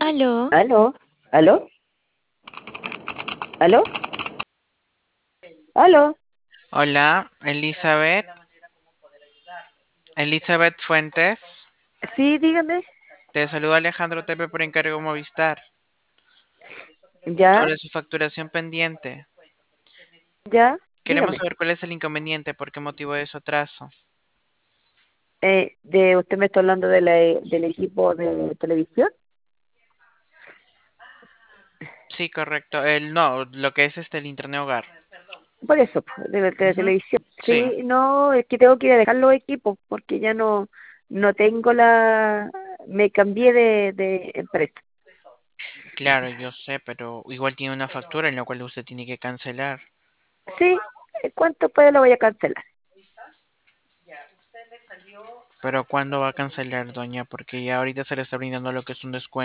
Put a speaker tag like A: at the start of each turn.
A: Aló,
B: ¿Aló? ¿Aló? ¿Aló? ¿Aló?
C: Hola, Elizabeth. Elizabeth Fuentes.
B: Sí, dígame.
C: Te saluda Alejandro Tepe por encargo Movistar.
B: Ya,
C: Sobre su facturación pendiente.
B: ya,
C: Queremos
B: dígame.
C: saber cuál es el inconveniente, por qué motivo de su atraso.
B: Usted me está hablando del equipo de televisión.
C: Sí, correcto. No, lo que es el internet hogar.
B: Por eso, po, de
C: Ujú.
B: televisión.
C: Sí,
B: Sí, no, es que tengo que ir a dejar los equipos porque ya no tengo me cambié de empresa.
C: claro, yo sé, pero igual tiene una factura en la cual usted tiene que cancelar.
B: Sí, ¿cuánto puede lo voy a cancelar?
C: Pero ¿cuándo va a cancelar, doña? Porque ya ahorita se le está brindando lo que es un descuento.